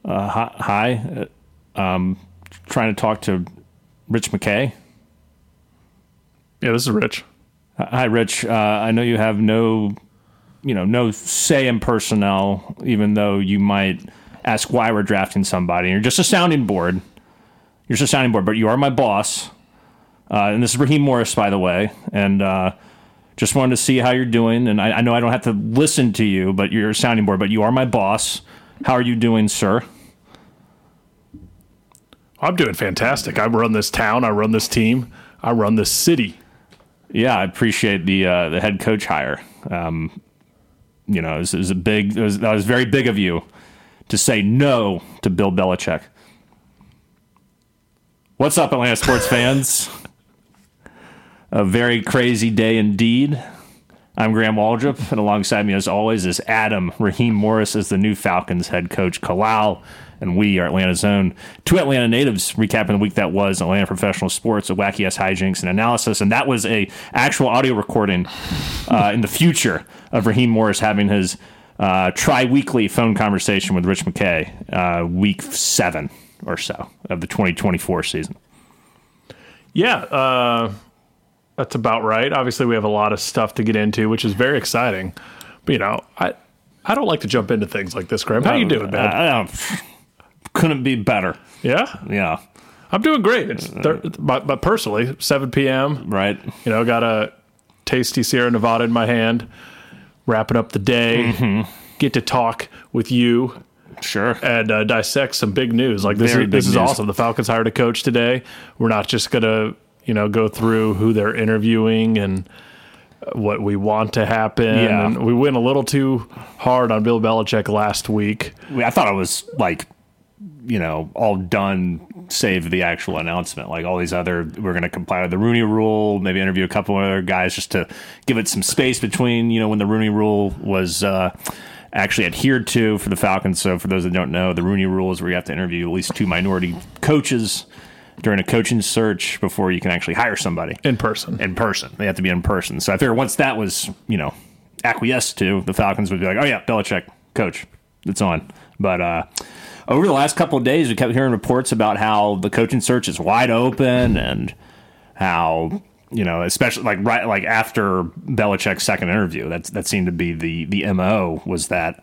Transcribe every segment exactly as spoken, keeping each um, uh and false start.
Uh, hi, hi. Um, trying to talk to Rich McKay. Yeah, this is Rich. Hi, Rich. Uh, I know you have no, you know, no say in personnel, even though you might ask why we're drafting somebody. You're just a sounding board. You're just a sounding board, but you are my boss. Uh, and this is Raheem Morris, by the way. And uh, just wanted to see how you're doing. And I, I know I don't have to listen to you, but you're a sounding board. But you are my boss. How are you doing, sir? I'm doing fantastic. I run this town. I run this team. I run this city. Yeah, I appreciate the uh, the head coach hire. Um, you know, it was, it was a big. It was, that was very big of you to say no to Bill Belichick. What's up, Atlanta sports fans? A very crazy day indeed. I'm Graham Waldrop, and alongside me, as always, is Adam. Raheem Morris is the new Falcons head coach. Kalal and we are Atlanta's own. Two Atlanta natives recapping the week that was Atlanta professional sports, a wacky ass hijinks and analysis, and that was a actual audio recording uh, in the future of Raheem Morris having his uh, tri-weekly phone conversation with Rich McKay, uh, week seven or so of the twenty twenty-four season. Yeah, uh, that's about right. Obviously, we have a lot of stuff to get into, which is very exciting. But, you know, I I don't like to jump into things like this, Graham. How you doing, man? Uh, uh, couldn't be better. Yeah? Yeah. I'm doing great. It's thir- but, but personally, seven p.m. Right. You know, got a tasty Sierra Nevada in my hand, wrapping up the day, mm-hmm. Get to talk with you. Sure. And uh, dissect some big news. Like this, is, this is news. awesome. The Falcons hired a coach today. We're not just going to, you know, go through who they're interviewing and what we want to happen. Yeah. And we went a little too hard on Bill Belichick last week. I thought it was like, you know, all done save the actual announcement. Like all these other, we're going to comply with the Rooney Rule, maybe interview a couple of other guys just to give it some space between, you know, when the Rooney Rule was uh, actually adhered to for the Falcons. So for those that don't know, the Rooney Rule is where you have to interview at least two minority coaches during a coaching search before you can actually hire somebody. In person. In person. They have to be in person. So I figure once that was, you know, acquiesced to, the Falcons would be like, oh yeah, Belichick, coach, it's on. But uh, over the last couple of days, we kept hearing reports about how the coaching search is wide open and how, you know, especially like right like after Belichick's second interview, that's that seemed to be the the M O was that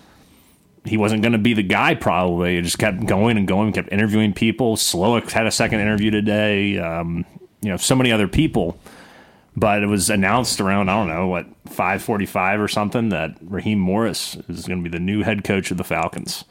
he wasn't going to be the guy. Probably it just kept going and going, kept interviewing people. Slowick had a second interview today. Um, you know, so many other people, but it was announced around I don't know what five forty-five or something that Raheem Morris is going to be the new head coach of the Falcons.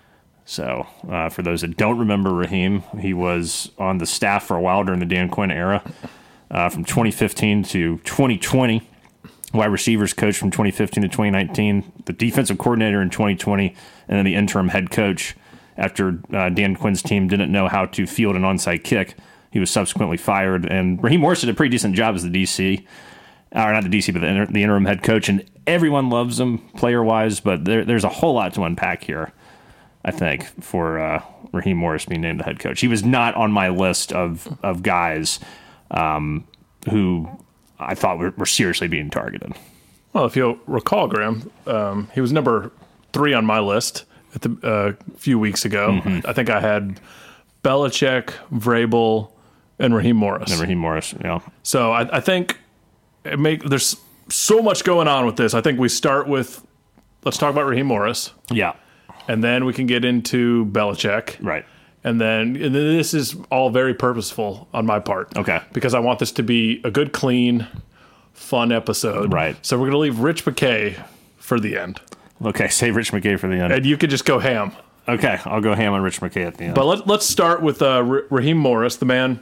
So, uh, for those that don't remember Raheem, he was on the staff for a while during the Dan Quinn era, uh, from twenty fifteen to twenty twenty. Wide receivers coach from twenty fifteen to twenty nineteen, the defensive coordinator in twenty twenty, and then the interim head coach after uh, Dan Quinn's team didn't know how to field an onside kick. He was subsequently fired, and Raheem Morris did a pretty decent job as the D C, or not the D C, but the, inter- the interim head coach, and everyone loves him player-wise, but there, there's a whole lot to unpack here. I think, for uh, Raheem Morris being named the head coach. He was not on my list of of guys um, who I thought were, were seriously being targeted. Well, if you'll recall, Graham, um, he was number three on my list at the uh, few weeks ago. Mm-hmm. I think I had Belichick, Vrabel, and Raheem Morris. And Raheem Morris, yeah. So I, I think it make there's so much going on with this. I think we start with, let's talk about Raheem Morris. Yeah. And then we can get into Belichick. Right. And then, and then this is all very purposeful on my part. Okay. Because I want this to be a good, clean, fun episode. Right. So we're going to leave Rich McKay for the end. Okay, save Rich McKay for the end. And you could just go ham. Okay, I'll go ham on Rich McKay at the end. But let, let's start with uh, Raheem Morris. The man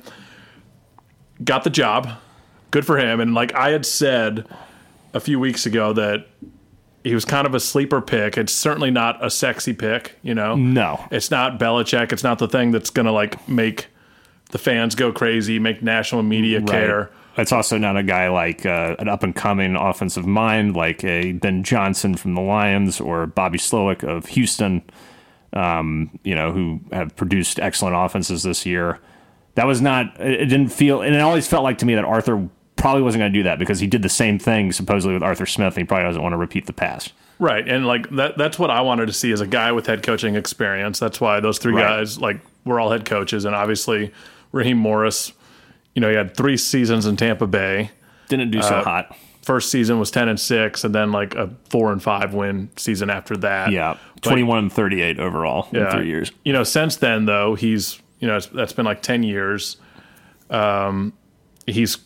got the job. Good for him. And like I had said a few weeks ago that he was kind of a sleeper pick. It's certainly not a sexy pick, you know? No. It's not Belichick. It's not the thing that's going to, like, make the fans go crazy, make national media right. care. It's also not a guy like uh, an up-and-coming offensive mind like a Ben Johnson from the Lions or Bobby Slowick of Houston, um, you know, who have produced excellent offenses this year. That was not – it didn't feel – and it always felt like to me that Arthur – probably wasn't going to do that because he did the same thing supposedly with Arthur Smith, and he probably doesn't want to repeat the past. Right, and like that that's what I wanted to see as a guy with head coaching experience. That's why those three Right. guys, like, we're all head coaches, and obviously Raheem Morris, you know, he had three seasons in Tampa Bay. Didn't do so Uh, hot. First season was ten and six, and then like a four and five win season after that. Yeah, But, twenty-one and thirty-eight overall in three years. You know, since then though, he's you know it's, that's been like ten years. Um, he's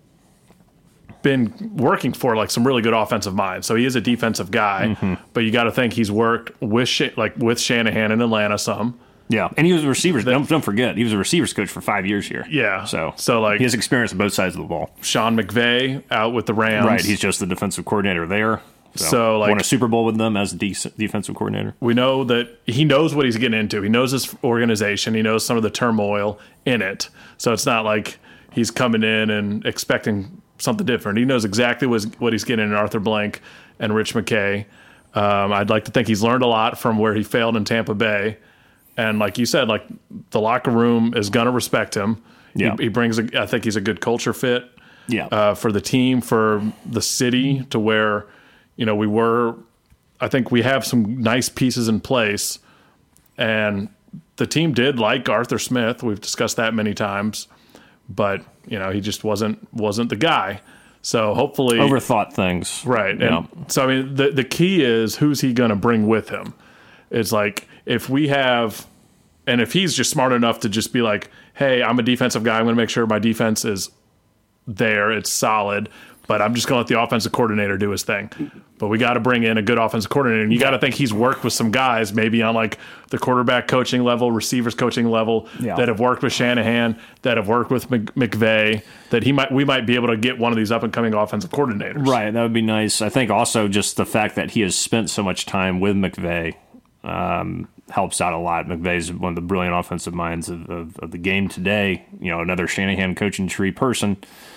been working for like some really good offensive minds. So he is a defensive guy, Mm-hmm. but you got to think he's worked with Sha- like with Shanahan in Atlanta some. Yeah, and he was a receivers. Don't, don't forget, he was a receivers coach for five years here. Yeah. so So, like- he has experience on both sides of the ball. Sean McVay out with the Rams. Right, he's just the defensive coordinator there. So, So, like- won a Super Bowl with them as a de- defensive coordinator. We know that he knows what he's getting into. He knows his organization. He knows some of the turmoil in it. So it's not like he's coming in and expecting something different. He knows exactly what, what he's getting in Arthur Blank and Rich McKay. Um, I'd like to think he's learned a lot from where he failed in Tampa Bay. And like you said, like the locker room is going to respect him. Yeah. He, he brings, a, I think he's a good culture fit Yeah, uh, for the team, for the city, to where, you know, we were, I think we have some nice pieces in place, and the team did like Arthur Smith. We've discussed that many times, but you know, he just wasn't, wasn't the guy. So hopefully overthought things. right. Yeah. And so, I mean, the, the key is who's he going to bring with him? It's like, if we have, and if he's just smart enough to just be like, hey, I'm a defensive guy, I'm going to make sure my defense is there, it's solid, but I'm just going to let the offensive coordinator do his thing. But we got to bring in a good offensive coordinator, and you got to think he's worked with some guys, maybe on like the quarterback coaching level, receivers coaching level, Yeah. that have worked with Shanahan, that have worked with Mc- McVay, that he might we might be able to get one of these up and coming offensive coordinators. Right, that would be nice. I think also just the fact that he has spent so much time with McVay um, helps out a lot. McVay's one of the brilliant offensive minds of, of, of the game today. You know, another Shanahan coaching tree person.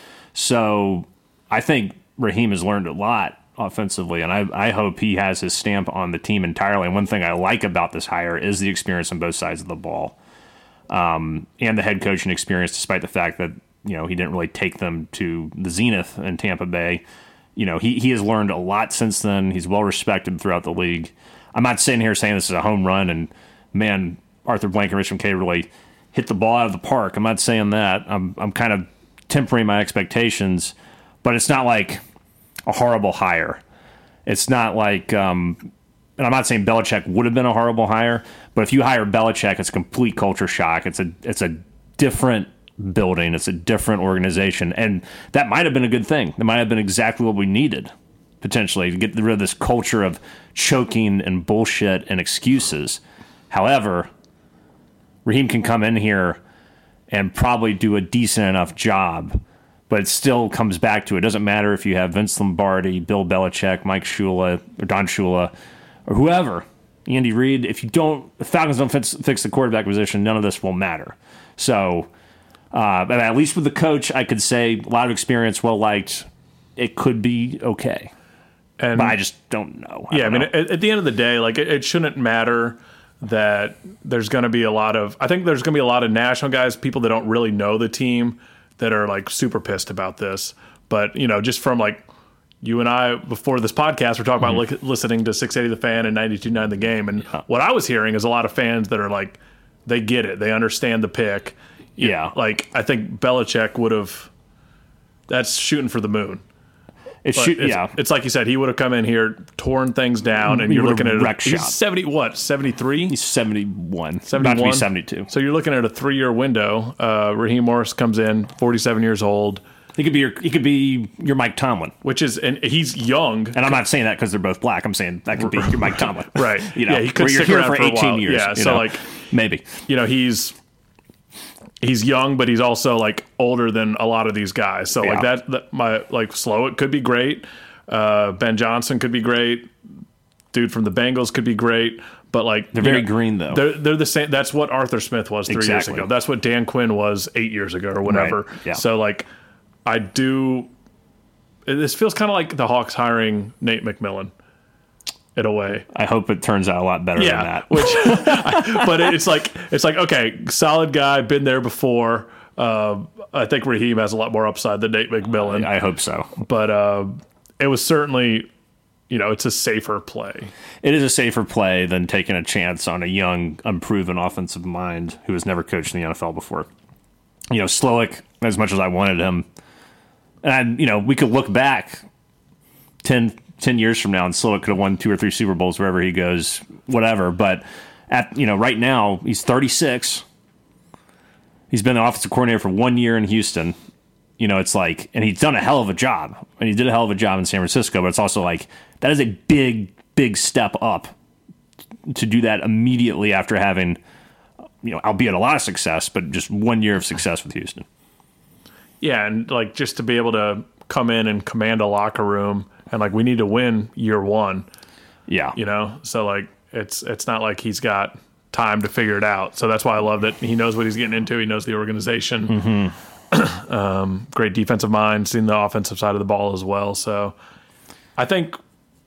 So I think Raheem has learned a lot offensively, and I, I hope he has his stamp on the team entirely. And one thing I like about this hire is the experience on both sides of the ball, um, and the head coaching experience, despite the fact that, you know, he didn't really take them to the zenith in Tampa Bay. You know, he, he has learned a lot since then. He's well respected throughout the league. I'm not sitting here saying this is a home run and, man, Arthur Blank and Rich McKay really hit the ball out of the park. I'm not saying that. I'm I'm kind of tempering my expectations, but it's not like a horrible hire. It's not like, um, and I'm not saying Belichick would have been a horrible hire, but if you hire Belichick, it's a complete culture shock. It's a it's a different building. It's a different organization, and that might have been a good thing. That might have been exactly what we needed, potentially, to get rid of this culture of choking and bullshit and excuses. However, Raheem can come in here and probably do a decent enough job, but it still comes back to, it doesn't matter if you have Vince Lombardi, Bill Belichick, Mike Shula, or Don Shula, or whoever, Andy Reid. If you don't, if Falcons don't fix, fix the quarterback position, none of this will matter. So, uh, but at least with the coach, I could say a lot of experience, well liked. It could be okay, And but I just don't know. yeah, I don't mean, know. at, at the end of the day, like it, it shouldn't matter that there's going to be a lot of, I think there's going to be a lot of national guys, people that don't really know the team, that are like super pissed about this. But, you know, just from like you and I before this podcast, we're talking Mm-hmm. about li- listening to six eighty The Fan and ninety-two point nine The Game. And what I was hearing is a lot of fans that are like, they get it. They understand the pick. You- Yeah. Like, I think Belichick would have, that's shooting for the moon. it But should, it's, yeah. it's like you said, he would have come in here, torn things down, and He you're would've looking at wrecked a, he's shop. seventy what seventy-three, He's seventy-one, about to seventy-one? be seventy-two. So you're looking at a three year window. Uh, Raheem Morris comes in, forty-seven years old, He could be your he could be your Mike Tomlin. which is, and he's young, And I'm not saying that because they're both black. I'm saying that could be your Mike Tomlin. Right. You know, Yeah, he could where you're stick here around for for a eighteen while. years. Yeah, you so, know? like- maybe. you know, he's he's young, but he's also like older than a lot of these guys. So like Yeah. that, that my like slow it could be great. Uh, Ben Johnson could be great. Dude from the Bengals could be great. But like They're you very know, green, though. They're they're the same. That's what Arthur Smith was three Exactly. years ago. That's what Dan Quinn was eight years ago or whatever. Right. Yeah. So like, I do. This feels kind of like the Hawks hiring Nate McMillan, in a way. I hope it turns out a lot better than Yeah, that. which, I, but it's like it's like okay, solid guy, been there before, Uh, I think Raheem has a lot more upside than Nate McMillan. I hope so. But uh, it was certainly, you know, it's a safer play. It is a safer play than taking a chance on a young, unproven offensive mind who has never coached in the N F L before. You know, Slowick, as much as I wanted him, and, you know, we could look back ten, ten years from now and Slowick could have won two or three Super Bowls wherever he goes, whatever. But, at you know, right now, he's thirty-six. He's been the offensive coordinator for one year in Houston. You know, it's like, and he's done a hell of a job. And he did a hell of a job in San Francisco, but it's also like, that is a big, big step up to do that immediately after having, you know, albeit a lot of success, but just one year of success with Houston. Yeah, and like just to be able to come in and command a locker room and like we need to win year one. Yeah. You know? So like it's it's not like he's got time to figure it out. So that's why I love that he knows what he's getting into. He knows the organization. Mm-hmm. um, great defensive mind, seen the offensive side of the ball as well. So I think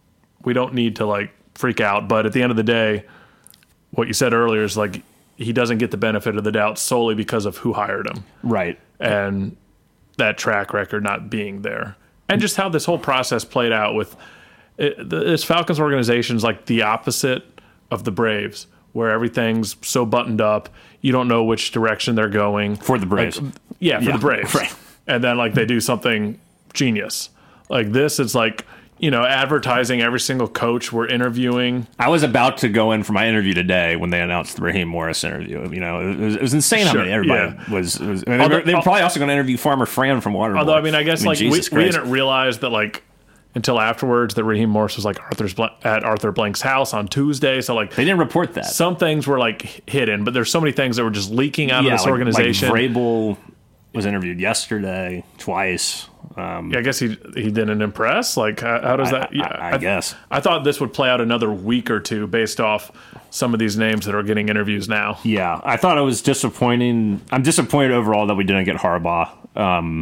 we don't need to like freak out. But at the end of the day, what you said earlier is like he doesn't get the benefit of the doubt solely because of who hired him. Right. And that track record not being there. And just how this whole process played out with it, this Falcons organization is like the opposite of the Braves, where everything's so buttoned up, you don't know which direction they're going. For the Braves. Like, yeah, for yeah, the Braves. Right. And then like they do something genius. Like this, it's like, you know, advertising every single coach we're interviewing. I was about to go in for my interview today when they announced the Raheem Morris interview. You know, it was, it was insane how Sure, many everybody yeah. was. was I mean, Although- they, were, they were probably also going to interview Farmer Fran from Waterboy. Although, I mean, I guess like Jesus we, we Christ. didn't realize that like until afterwards that Raheem Morris was like Arthur's Bl- at Arthur Blank's house on Tuesday. So like They didn't report that. some things were like hidden, but there's so many things that were just leaking out yeah, of this like, organization. Like Vrabel was interviewed yesterday twice. Um, Yeah, I guess he he didn't impress. Like, how, how does I- that? Yeah, I- I guess. I thought this would play out another week or two based off some of these names that are getting interviews now. Yeah, I thought it was disappointing. I'm disappointed overall that we didn't get Harbaugh. Um,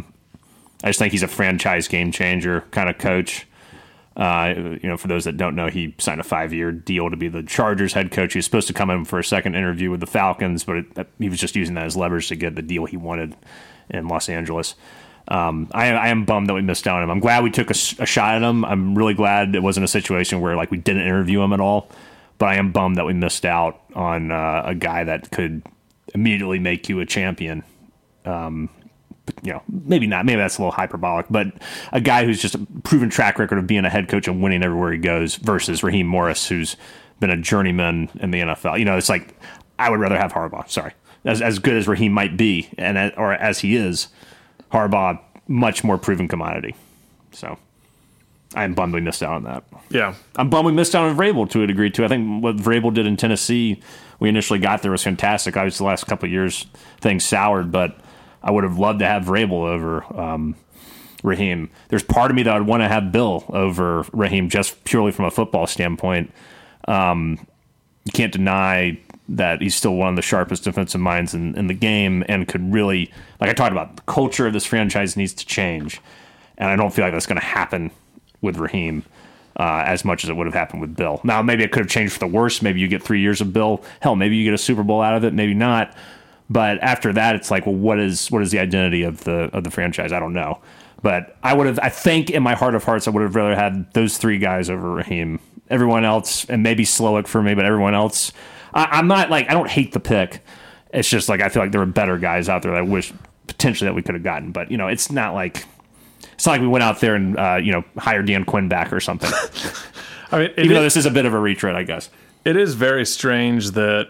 I just think he's a franchise game changer kind of coach. Uh, you know, for those that don't know, he signed a five-year deal to be the Chargers head coach. He was supposed to come in for a second interview with the Falcons, but it, he was just using that as leverage to get the deal he wanted in Los Angeles. Um, I, I am bummed that we missed out on him. I'm glad we took a, a shot at him. I'm really glad it wasn't a situation where like we didn't interview him at all. But I am bummed that we missed out on uh, a guy that could immediately make you a champion. Um, but, you know, maybe not. Maybe that's a little hyperbolic. But a guy who's just a proven track record of being a head coach and winning everywhere he goes versus Raheem Morris, who's been a journeyman in the N F L. You know, it's like I would rather have Harbaugh. Sorry, as as good as Raheem might be, and as, or as he is. Harbaugh, much more proven commodity. So I am bummed we missed out on that. Yeah, I'm bummed we missed out on Vrabel to a degree, too. I think what Vrabel did in Tennessee, we initially got there was fantastic. Obviously, the last couple of years, things soured, but I would have loved to have Vrabel over um, Raheem. There's part of me that I'd want to have Bill over Raheem just purely from a football standpoint. Um, you can't deny that he's still one of the sharpest defensive minds in, in the game and could really, like I talked about, the culture of this franchise needs to change. And I don't feel like that's going to happen with Raheem uh, as much as it would have happened with Bill. Now, maybe it could have changed for the worse. Maybe you get three years of Bill. Hell, maybe you get a Super Bowl out of it. Maybe not. But after that, it's like, well, what is what is the identity of the of the franchise? I don't know. But I would have, I think in my heart of hearts, I would have rather had those three guys over Raheem. Everyone else, and maybe Slowick for me, but everyone else, I, I'm not like, I don't hate the pick. It's just like, I feel like there were better guys out there that I wish potentially that we could have gotten. But, you know, it's not like, it's not like we went out there and, uh, you know, hired Dan Quinn back or something. I mean, Even it though is, this is a bit of a retread, I guess. it is very strange that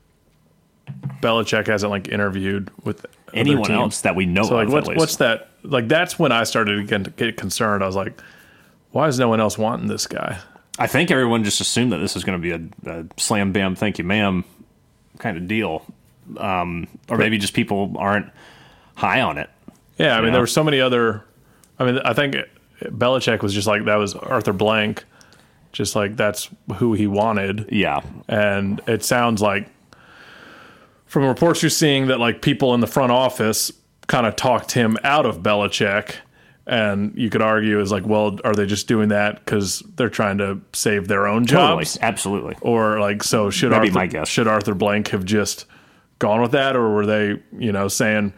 Belichick hasn't like interviewed with Anyone other teams. else that we know So like, of, what's at least. what's that? Like, that's when I started to get, get concerned. I was like, why is no one else wanting this guy? I think everyone just assumed that this was going to be a, a slam, bam, thank you, ma'am kind of deal. Um, or maybe just people aren't high on it. Yeah, I mean, Yeah. there were so many other. I mean, I think Belichick was just like that was Arthur Blank, just like that's who he wanted. Yeah. And it sounds like from reports you're seeing that like people in the front office kind of talked him out of Belichick. And you could argue is like, well, are they just doing that because they're trying to save their own Totally. jobs? Absolutely. Or like, so should That'd be Arthur, my guess. should Arthur Blank have just gone with that? Or were they, you know, saying,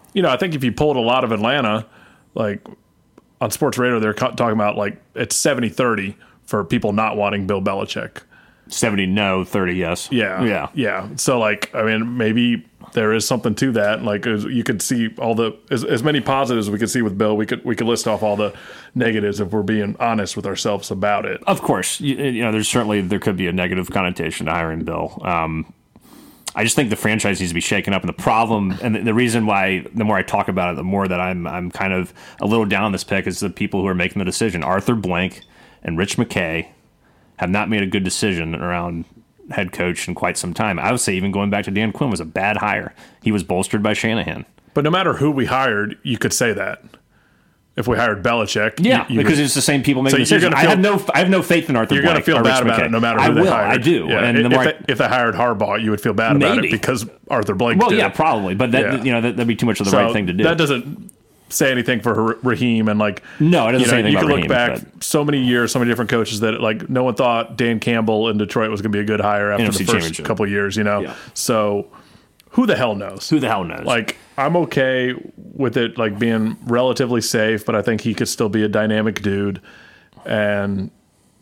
you know, I think if you pulled a lot of Atlanta, like on sports radio, they're co- talking about like it's seventy thirty for people not wanting Bill Belichick. seventy no, thirty yes. Yeah. Yeah. Yeah. So, like, I mean, maybe there is something to that. Like, as you could see all the, as, as many positives as we could see with Bill, we could, we could list off all the negatives if we're being honest with ourselves about it. Of course. You, you know, there's certainly, there could be a negative connotation to hiring Bill. Um, I just think the franchise needs to be shaken up. And the problem, and the, the reason why, the more I talk about it, the more that I'm, I'm kind of a little down on this pick is the people who are making the decision. Arthur Blank and Rich McKay have not made a good decision around head coach in quite some time. I would say even going back to Dan Quinn was a bad hire. He was bolstered by Shanahan. But no matter who we hired, you could say that. If we hired Belichick, yeah, you, you because could, it's the same people making so decisions. feel, I have no, I have no faith in Arthur. You're going to feel bad about McKay. it, no matter who I they will. hired. I do. Yeah. And if, the more they, if they hired Harbaugh, you would feel bad about maybe. it because Arthur Blank. Well, did yeah, it. probably, but that Yeah. you know that, that'd be too much of the so right thing to do. That doesn't say anything for Raheem and like no, it doesn't you know, say anything you about can look Raheem, back but so many years, so many different coaches that like no one thought Dan Campbell in Detroit was going to be a good hire after N F C the first championship. couple of years, you know. Yeah. So who the hell knows? Who the hell knows? Like I'm okay with it like being relatively safe, but I think he could still be a dynamic dude. And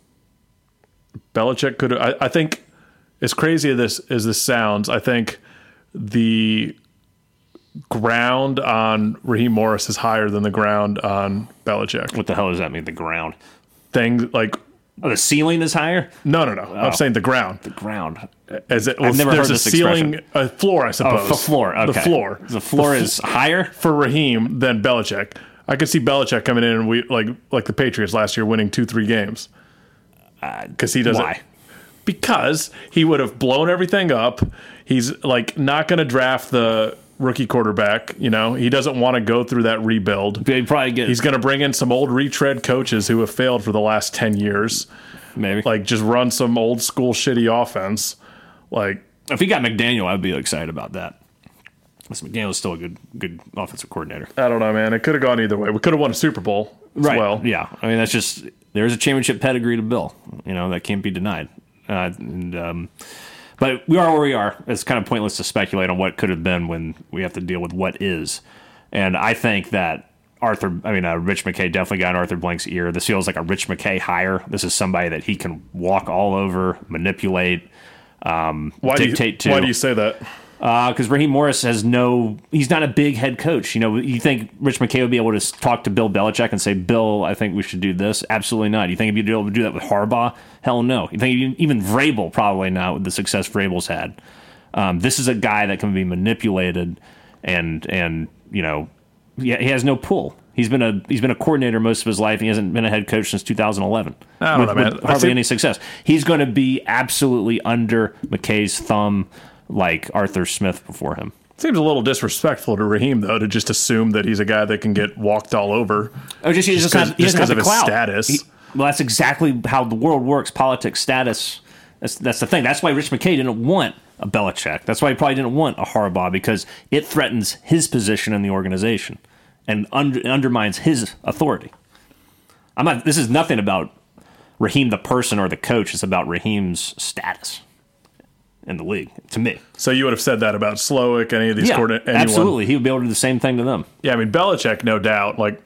Belichick could. I, I think, as crazy as this as this sounds, I think the ground on Raheem Morris is higher than the ground on Belichick. what the hell does that mean? The ground? Things like Oh, the ceiling is higher. no, no, no. I'm saying the ground. The ground. As it, well, I've never there's heard a this ceiling, expression. a floor, I Oh, suppose. the floor. Okay. The floor. The floor The is higher. for Raheem than Belichick. I could see Belichick coming in and we like like the Patriots last year, winning two, three games. Because he doesn't. Why? Because he would have blown everything up. He's like not going to draft the rookie quarterback. You know, he doesn't want to go through that rebuild. They probably get He's going to bring in some old retread coaches who have failed for the last ten years. maybe Like just run some old school shitty offense. Like if he got McDaniel, I'd be excited about that. Because McDaniel's still a good good offensive coordinator. I don't know, man. It could have gone either way. We could have won a Super Bowl as well. Yeah. I mean, that's just there's a championship pedigree to Bill. You know that can't be denied. Uh, and, um, but we are where we are. It's kind of pointless to speculate on what could have been when we have to deal with what is. And I think that Arthur, I mean, uh, Rich McKay definitely got in Arthur Blank's ear. This feels like a Rich McKay hire. This is somebody that he can walk all over, manipulate, um, Why dictate do you, to. Why do you say that? Because uh, Raheem Morris has no, he's not a big head coach. You know, you think Rich McKay would be able to talk to Bill Belichick and say, Bill, I think we should do this? Absolutely not. You think he'd be able to do that with Harbaugh? Hell no. You think even Vrabel, probably not with the success Vrabel's had. Um, this is a guy that can be manipulated and, and you know, he, he has no pull. He's been a he's been a coordinator most of his life. And he hasn't been a head coach since two thousand eleven. I don't with, know, man. with hardly see- any success. He's going to be absolutely under McKay's thumb, like Arthur Smith before him. Seems a little disrespectful to Raheem, though, to just assume that he's a guy that can get walked all over. Oh, just, he Just just, doesn't have, he just doesn't have because the of his clout. status. He- well, that's exactly how the world works. Politics, status. That's that's the thing. That's why Rich McKay didn't want a Belichick. That's why he probably didn't want a Harbaugh, because it threatens his position in the organization and under, undermines his authority. I'm not. This is nothing about Raheem the person or the coach. It's about Raheem's status in the league. To me, So you would have said that about Slowick, any of these yeah, coordinators? Anyone. absolutely. He would be able to do the same thing to them. Yeah, I mean, Belichick, no doubt. Like,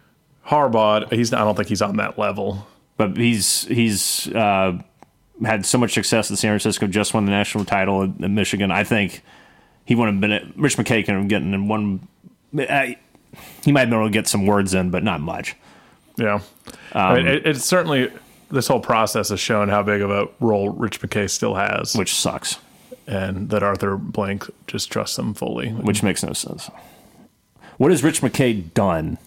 Harbaugh, he's I don't think he's on that level. But he's he's uh, had so much success at San Francisco, just won the national title at, at Michigan. I think he would have been at, Rich McKay can have gotten in one. Uh, he might have been able to get some words in, but not much. Yeah. I mean, it, it's certainly, this whole process has shown how big of a role Rich McKay still has. Which sucks. And that Arthur Blank just trusts him fully. Which makes no sense. What has Rich McKay done?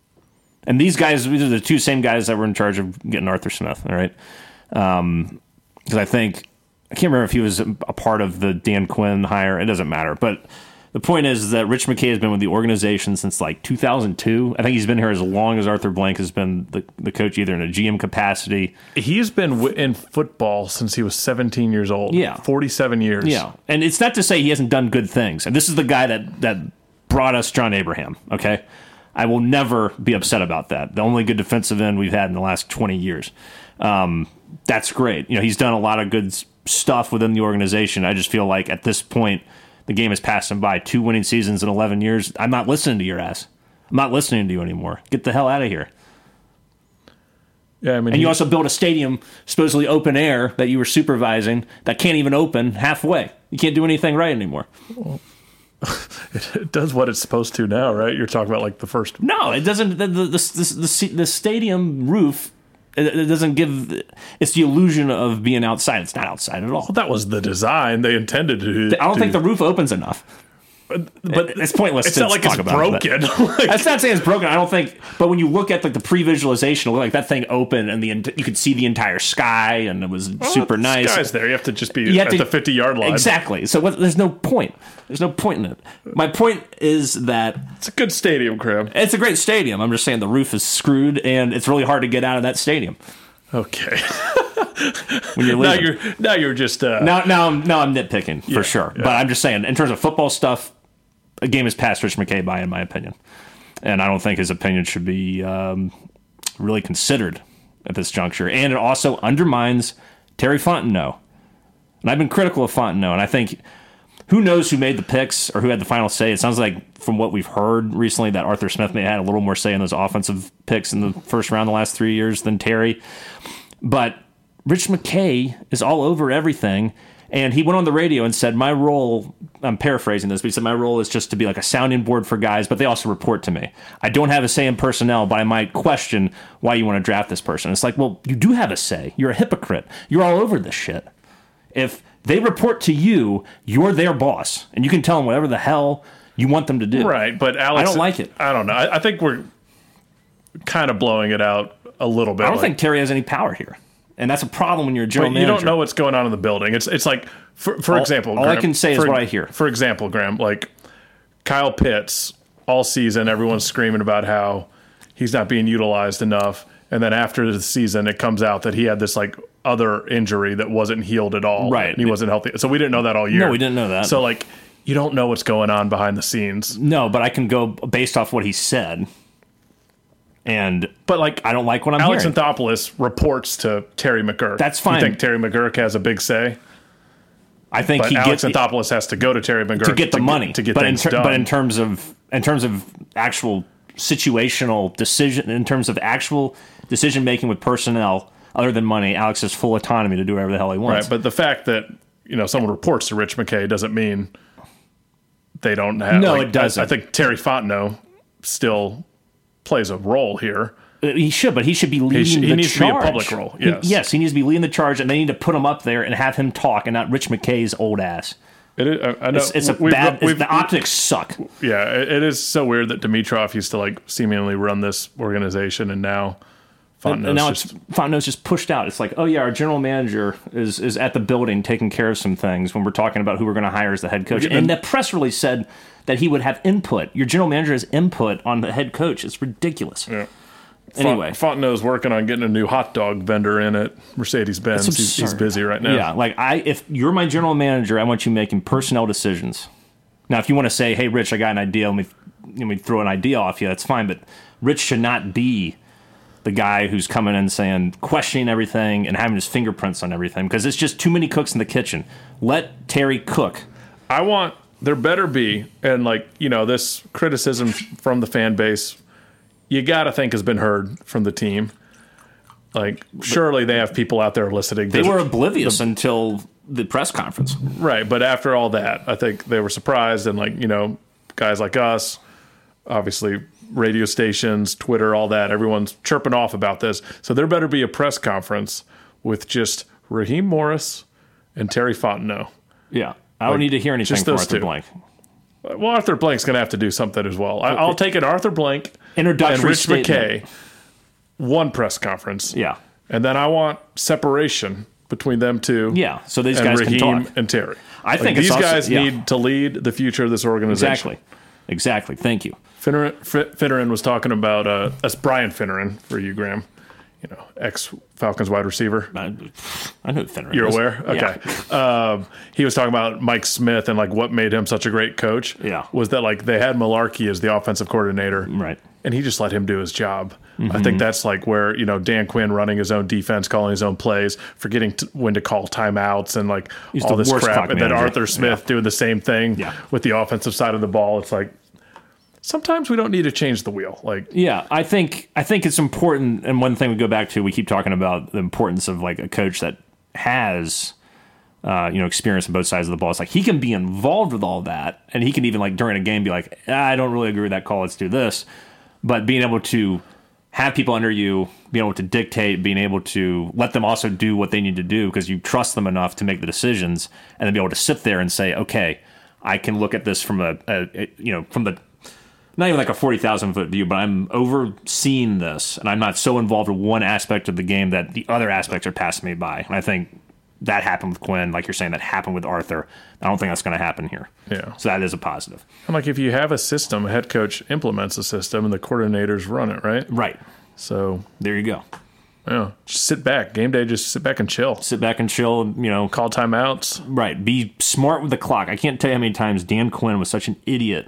And these guys, these are the two same guys that were in charge of getting Arthur Smith, all right? Because um, I think, I can't remember if he was a part of the Dan Quinn hire. It doesn't matter. But the point is that Rich McKay has been with the organization since like two thousand two. I think he's been here as long as Arthur Blank has been the, the coach, either in a G M capacity. He's been w- in football since he was seventeen years old. Yeah. forty-seven years. Yeah. And it's not to say he hasn't done good things. And this is the guy that, that brought us John Abraham, okay? I will never be upset about that. The only good defensive end we've had in the last twenty years. Um, that's great. You know, he's done a lot of good s- stuff within the organization. I just feel like at this point, the game has passed him by. Two winning seasons in eleven years. I'm not listening to your ass. I'm not listening to you anymore. Get the hell out of here. Yeah, I mean, and he, you also built a stadium, supposedly open air, that you were supervising, that can't even open halfway. You can't do anything right anymore. Well, it, it does what it's supposed to now, right? You're talking about like the first. No, it doesn't. The the the, the, the stadium roof. It, it doesn't give. It's the illusion of being outside. It's not outside at all. Well, that was the design they intended to. I don't to, think the roof opens enough. But, but it's pointless. It's to not like talk it's about broken. It, like, that's not saying it's broken. I don't think. But when you look at like the pre-visualization, like that thing opened and the you could see the entire sky and it was well, super the nice. Sky's there. You have to just be you at to, the fifty-yard line. Exactly. So what, there's no point. There's no point in it. My point is that it's a good stadium, Graham. It's a great stadium. I'm just saying the roof is screwed and it's really hard to get out of that stadium. Okay. When you're now you're now you're just uh, now now I'm now I'm nitpicking for yeah, sure. Yeah. But I'm just saying in terms of football stuff, a game has passed Rich McKay by, in my opinion, and I don't think his opinion should be um, really considered at this juncture. And it also undermines Terry Fontenot. And I've been critical of Fontenot, and I think who knows who made the picks or who had the final say. It sounds like from what we've heard recently that Arthur Smith may have had a little more say in those offensive picks in the first round the last three years than Terry. But Rich McKay is all over everything. And he went on the radio and said, my role, I'm paraphrasing this, but he said, my role is just to be like a sounding board for guys, but they also report to me. I don't have a say in personnel, but I might question why you want to draft this person. It's like, well, you do have a say. You're a hypocrite. You're all over this shit. If they report to you, you're their boss, and you can tell them whatever the hell you want them to do. Right, but Alex... I don't like it. I don't know. I, I think we're kind of blowing it out a little bit. I don't like, think Terry has any power here. And that's a problem when you're a general you manager. don't know what's going on in the building. It's it's like, for for all, example... All Graham, I can say for, is what I hear. For example, Graham, like Kyle Pitts, all season, everyone's screaming about how he's not being utilized enough. And then after the season, it comes out that he had this like other injury that wasn't healed at all. Right. And he wasn't healthy. So we didn't know that all year. No, we didn't know that. So like, you don't know what's going on behind the scenes. No, but I can go based off what he said. And but like I don't like what I'm Alex hearing. Anthopoulos reports to Terry McGurk. That's fine. You think Terry McGurk has a big say? I think But he Alex gets Anthopoulos has to go to Terry McGurk to get the to money get, to get but in things ter- done. But in terms of in terms of actual situational decision, in terms of actual decision making with personnel, other than money, Alex has full autonomy to do whatever the hell he wants. Right, but the fact that you know someone reports to Rich McKay doesn't mean they don't have. No, like, it doesn't. I, I think Terry Fontenot still plays a role here. He should, but he should be leading He, should, the he needs charge. to be a public role. He- Yes, yes, he needs to be leading the charge, and they need to put him up there and have him talk, and not Rich McKay's old ass. It is, I, I know. It's, it's a We've- bad. It's, we've- the optics suck. Yeah, it, it is so weird that Dimitrov used to like seemingly run this organization, and now And, and Fontenot's now just it's Fontenot's just pushed out. It's like, oh yeah, our general manager is is at the building taking care of some things when we're talking about who we're going to hire as the head coach. Yeah, and then- the press release said that he would have input. Your general manager has input on the head coach. It's ridiculous. yeah. Anyway, Fontenot's working on getting a new hot dog vendor in at Mercedes-Benz. It's He's, he's absurd. busy right now. Yeah, like I, if you're my general manager, I want you making personnel decisions. Now, if you want to say, "Hey, Rich, I got an idea. Let me, let me throw an idea off you," that's fine. But Rich should not be the guy who's coming in saying, questioning everything and having his fingerprints on everything, because it's just too many cooks in the kitchen. Let Terry cook. I want there better be, and like you know, this criticism from the fan base, you got to think has been heard from the team. Like, surely they have people out there listening. They There's- were oblivious until the press conference. right, but after all that, I think they were surprised, and like you know, guys like us, obviously radio stations, Twitter, all that, everyone's chirping off about this. So there better be a press conference with just Raheem Morris and Terry Fontenot. Yeah, I don't need to hear anything just from those Arthur two. Blank. Well, Arthur Blank's going to have to do something as well. I, I'll take an Arthur Blank Introductory and Rich statement. McKay, one press conference. Yeah, And then I want separation between them two. yeah. So these and guys Raheem can talk. and Terry. I Like, think it's these also- guys yeah. need to lead the future of this organization. Exactly, exactly. Thank you. Finneran, F- Finneran was talking about uh, that's Brian Finneran for you, Graham. You know, ex Falcons wide receiver. I, I know Finneran. You're is. aware? Okay. Yeah. Um, he was talking about Mike Smith and like what made him such a great coach. Yeah. Was that like they had Malarkey as the offensive coordinator. Right. and he just let him do his job. Mm-hmm. I think that's like where, you know, Dan Quinn running his own defense, calling his own plays, forgetting to, when to call timeouts and like He's all the this worst crap. clock And then manager. Arthur Smith Yeah. doing the same thing Yeah. with the offensive side of the ball. It's like sometimes we don't need to change the wheel. Like, Yeah, I think I think it's important. And one thing we go back to, we keep talking about the importance of like a coach that has, uh, you know, experience on both sides of the ball. It's like he can be involved with all that, and he can even like during a game be like, ah, I don't really agree with that call. Let's do this. But being able to have people under you, being able to dictate, being able to let them also do what they need to do because you trust them enough to make the decisions, and then be able to sit there and say, okay, I can look at this from a, a, a you know, from the not even like a forty thousand foot view, but I'm overseeing this, and I'm not so involved with one aspect of the game that the other aspects are passing me by. And I think that happened with Quinn, like you're saying, that happened with Arthur. I don't think that's going to happen here. Yeah. So that is a positive. I'm like, if you have a system, a head coach implements a system and the coordinators run it, right? Right. So, There you go. yeah, just sit back. Game day, just sit back and chill. Sit back and chill, you know. Call timeouts. Right. Be smart with the clock. I can't tell you how many times Dan Quinn was such an idiot.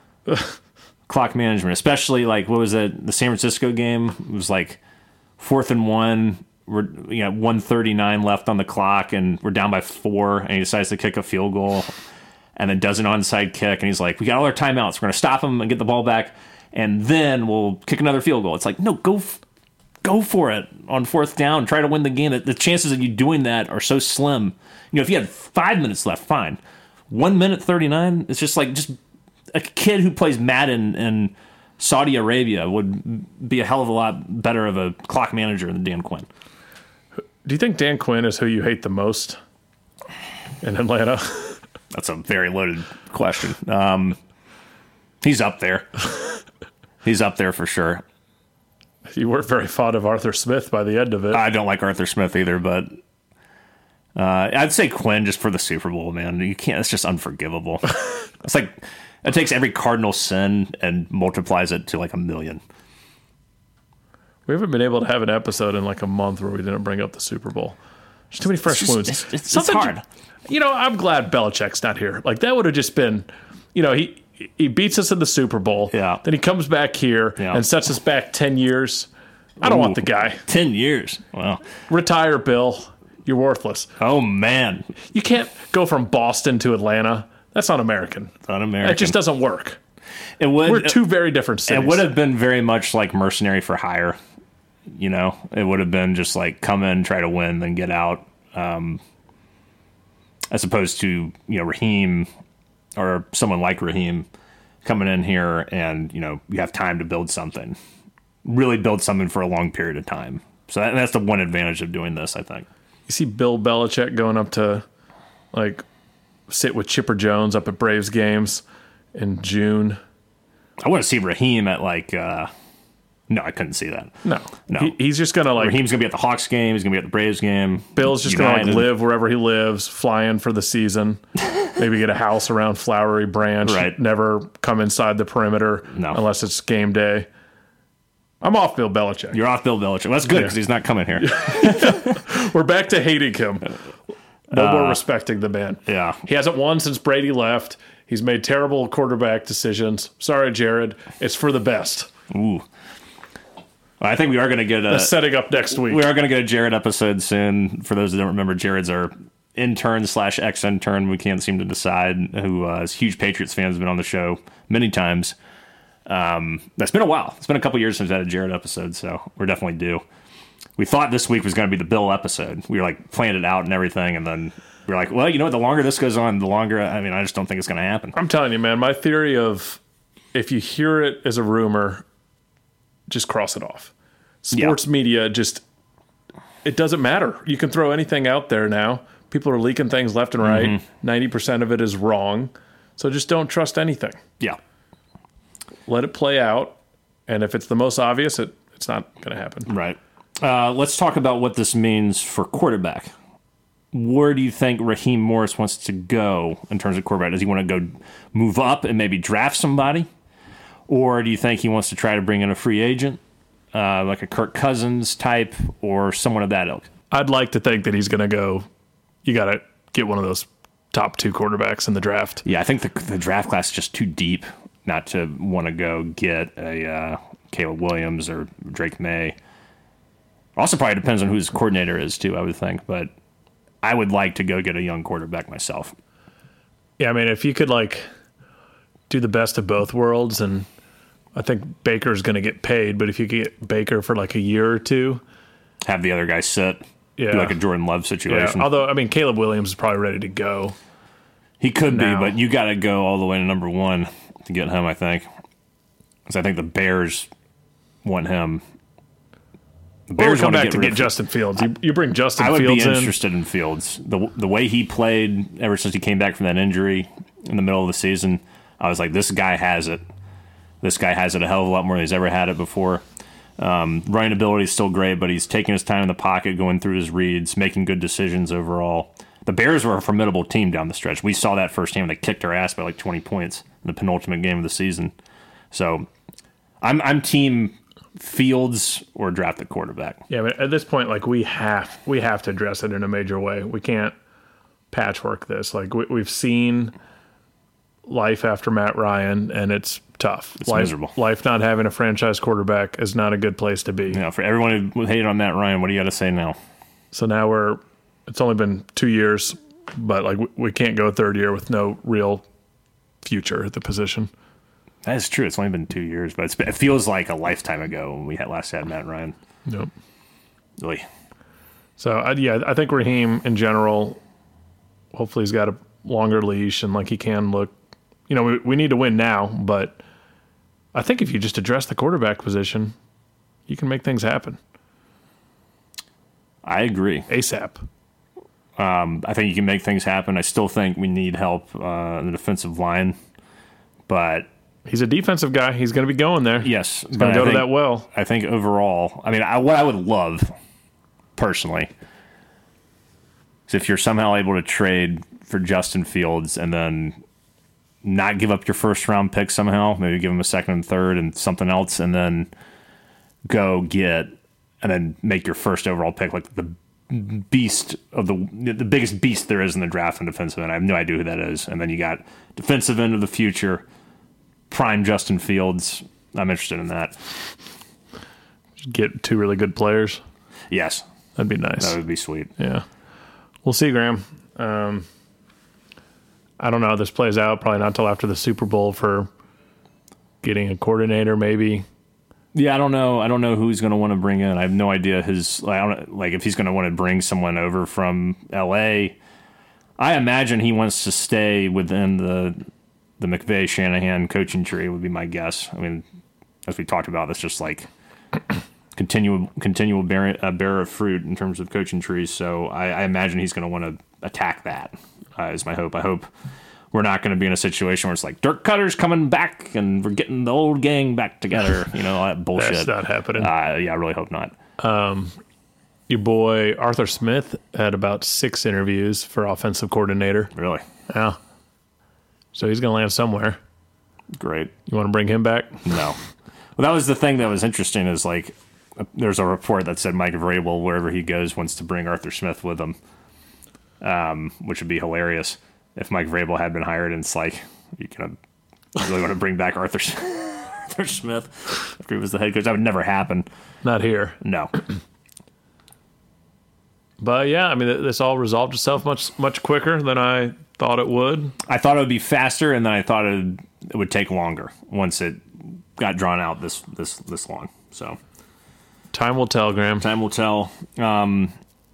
Clock management, especially like, what was it, the San Francisco game? It was like fourth and one. We're you know one thirty-nine left on the clock, and we're down by four, and he decides to kick a field goal, and then does an onside kick, and he's like, "We got all our timeouts. We're going to stop him and get the ball back, and then we'll kick another field goal." It's like, no, go, f- go for it on fourth down. Try to win the game. The chances of you doing that are so slim. You know, if you had five minutes left, fine. One minute thirty-nine. It's just like just a kid who plays Madden in Saudi Arabia would be a hell of a lot better of a clock manager than Dan Quinn. Do you think Dan Quinn is who you hate the most in Atlanta? That's a very loaded question. Um, he's up there. He's up there for sure. You weren't very fond of Arthur Smith by the end of it. I don't like Arthur Smith either, but uh, I'd say Quinn just for the Super Bowl, man. You can't. It's just unforgivable. It's like it takes every cardinal sin and multiplies it to like a million. We haven't been able to have an episode in like a month where we didn't bring up the Super Bowl. There's too many fresh It's just- wounds. it's- it's- it's Something- hard. You know, I'm glad Belichick's not here. Like that would have just been, you know, he he beats us in the Super Bowl. Yeah. Then he comes back here Yeah. and sets us back ten years. I don't Ooh. want the guy. Ten years. Wow. Retire, Bill. You're worthless. Oh man, You can't go from Boston to Atlanta. That's not American. it's un-American. That just doesn't work. It would. We're two very different cities. It would have been very much like mercenary for hire. You know, it would have been just like come in, try to win, then get out. Um, as opposed to, you know, Raheem or someone like Raheem coming in here and, you know, you have time to build something, really build something for a long period of time. So that, that's the one advantage of doing this, I think. You see Bill Belichick going up to like sit with Chipper Jones up at Braves games in June. I want to see Raheem at like, uh, no, I couldn't see that. No, No. He, he's just gonna like Raheem's going to be at the Hawks game. He's going to be at the Braves game. Bill's just gonna United. like live wherever he lives, fly in for the season, maybe get a house around Flowery Branch. Right. Never come inside the perimeter No. unless it's game day. I'm off Bill Belichick. You're off Bill Belichick. Well, that's good Yeah. because he's not coming here. We're back to hating him. No more respecting the man. Yeah. He hasn't won since Brady left. He's made terrible quarterback decisions. Sorry, Jared. It's for the best. Ooh. I think we are going to get a Setting up next week. we are going to get a Jared episode soon. For those that don't remember, Jared's our intern slash ex intern. We can't seem to decide who uh, is huge Patriots fan, has been on the show many times. Um, that's been a while. It's been a couple years since I had a Jared episode, so we're definitely due. We thought this week was going to be the Bill episode. We were like planned it out and everything, and then we were like, well, you know what? The longer this goes on, the longer. I mean, I just don't think it's going to happen. I'm telling you, man, my theory of if you hear it as a rumor, just cross it off. Sports Yeah. media just, it doesn't matter. You can throw anything out there now. People are leaking things left and right. Mm-hmm. ninety percent of it is wrong. So just don't trust anything. Yeah. Let it play out. And if it's the most obvious, it, it's not going to happen. Right. Uh, let's talk about what this means for quarterback. Where do you think Raheem Morris wants to go in terms of quarterback? Does he want to go move up and maybe draft somebody? Or do you think he wants to try to bring in a free agent, uh, like a Kirk Cousins type or someone of that ilk? I'd like to think that he's going to go, you got to get one of those top two quarterbacks in the draft. Yeah, I think the, the draft class is just too deep not to want to go get a uh, Caleb Williams or Drake May. Also, probably depends on who his coordinator is too. I would think, but I would like to go get a young quarterback myself. Yeah, I mean, if you could like do the best of both worlds, and I think Baker's going to get paid, but if you could get Baker for like a year or two, have the other guy sit, yeah, do like a Jordan Love situation. Yeah. Although, I mean, Caleb Williams is probably ready to go. He could now. be, but you got to go all the way to number one to get him, I think. Because I think the Bears want him. The Bears come back to get Justin Fields. You, you bring Justin I would Fields be in. interested in Fields. The the way he played ever since he came back from that injury in the middle of the season, I was like, this guy has it. This guy has it a hell of a lot more than he's ever had it before. Um, running ability is still great, but he's taking his time in the pocket, going through his reads, making good decisions overall. The Bears were a formidable team down the stretch. We saw that first game. They kicked our ass by like twenty points in the penultimate game of the season. So I'm I'm team Fields or draft the quarterback. Yeah, but at this point, like we have we have to address it in a major way. We can't patchwork this. Like we, we've seen life after Matt Ryan, and it's tough. It's life, miserable. Life not having a franchise quarterback is not a good place to be. Yeah, for everyone who hated on Matt Ryan, what do you got to say now? So now we're. It's only been two years, but like we, we can't go a third year with no real future at the position. That is true. It's only been two years, but it's been, it feels like a lifetime ago when we had last had Matt Ryan. Yep. Really. So uh, yeah, I think Raheem in general. Hopefully, he's got a longer leash and like he can look. You know, we we need to win now, but I think if you just address the quarterback position, you can make things happen. I agree. ASAP. Um, I think you can make things happen. I still think we need help uh, in the defensive line, but he's a defensive guy. He's going to be going there. Yes, he's going to go think, to that well. I think overall, I mean, I, what I would love personally is if you're somehow able to trade for Justin Fields and then not give up your first round pick somehow, maybe give him a second and third and something else, and then go get and then make your first overall pick like the beast of the the biggest beast there is in the draft and defensive end. I have no idea who that is. And then you got defensive end of the future, prime Justin Fields. I'm interested in that. Get two really good players. Yes. That'd be nice. That would be sweet. Yeah. We'll see, Graham. Um, I don't know how this plays out. Probably not until after the Super Bowl for getting a coordinator, maybe. Yeah, I don't know. I don't know who he's going to want to bring in. I have no idea his I don't like if he's going to want to bring someone over from L A. I imagine he wants to stay within the the McVay Shanahan coaching tree would be my guess. I mean, as we talked about, that's just like continual continual bearer, uh, bearer of fruit in terms of coaching trees. So I, I imagine he's going to want to attack that. Uh, is my hope. I hope we're not going to be in a situation where it's like Dirk Cutter's coming back and we're getting the old gang back together. You know, all that bullshit. That's not happening. Uh, yeah, I really hope not. Um, your boy Arthur Smith had about six interviews for offensive coordinator. Really? Yeah. So he's going to land somewhere. Great. You want to bring him back? No. Well, that was the thing that was interesting is like uh, there's a report that said Mike Vrabel, wherever he goes, wants to bring Arthur Smith with him, um, which would be hilarious if Mike Vrabel had been hired. And it's like, you can really want to bring back Arthur, Arthur Smith after he was the head coach. That would never happen. Not here. No. But yeah, I mean, this all resolved itself much much quicker than I thought it would. I thought it would be faster, and then I thought it, it would take longer once it got drawn out this this this long. So time will tell, Graham. Time will tell. Um,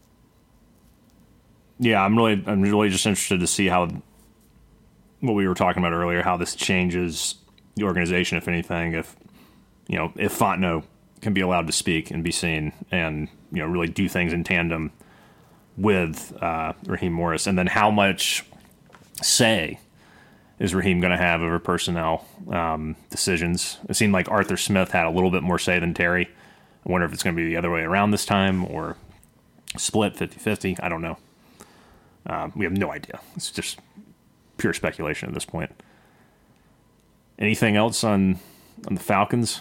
yeah, I'm really I'm really just interested to see how what we were talking about earlier, how this changes the organization, if anything. If you know, if Fontenot can be allowed to speak and be seen, and you know, really do things in tandem with uh, Raheem Morris, and then how much say is Raheem going to have over personnel um, decisions? It seemed like Arthur Smith had a little bit more say than Terry. I wonder if it's going to be the other way around this time or split fifty-fifty. I don't know. Uh, we have no idea. It's just pure speculation at this point. Anything else on on the Falcons?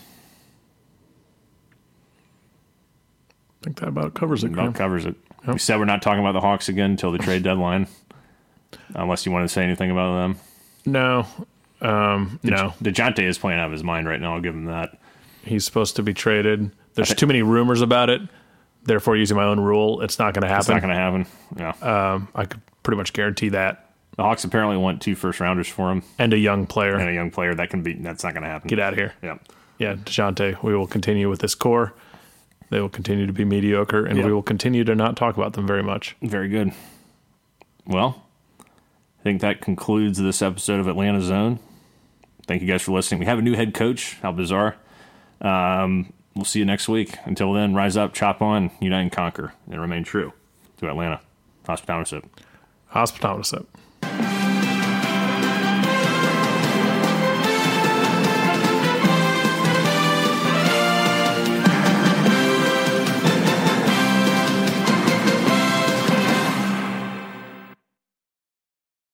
I think that about covers it. About covers it. Yep. We said we're not talking about the Hawks again until the trade deadline, unless you want to say anything about them. No, um, De- no. DeJounte is playing out of his mind right now. I'll give him that. he's supposed to be traded. There's too many rumors about it. Therefore, using my own rule, it's not going to happen. It's not going to happen. Yeah. Um, I could pretty much guarantee that. The Hawks apparently want two first rounders for him And a young player. and a young player. That can be. That's not going to happen. Get out of here. Yeah. Yeah, DeJounte, we will continue with this core. They will continue to be mediocre, and Yep. we will continue to not talk about them very much. Very good. Well, I think that concludes this episode of Atlanta Zone. Thank you guys for listening. We have a new head coach. How bizarre. Um, we'll see you next week. Until then, rise up, chop on, unite and conquer, and remain true to Atlanta. Hospitality. Hospitality.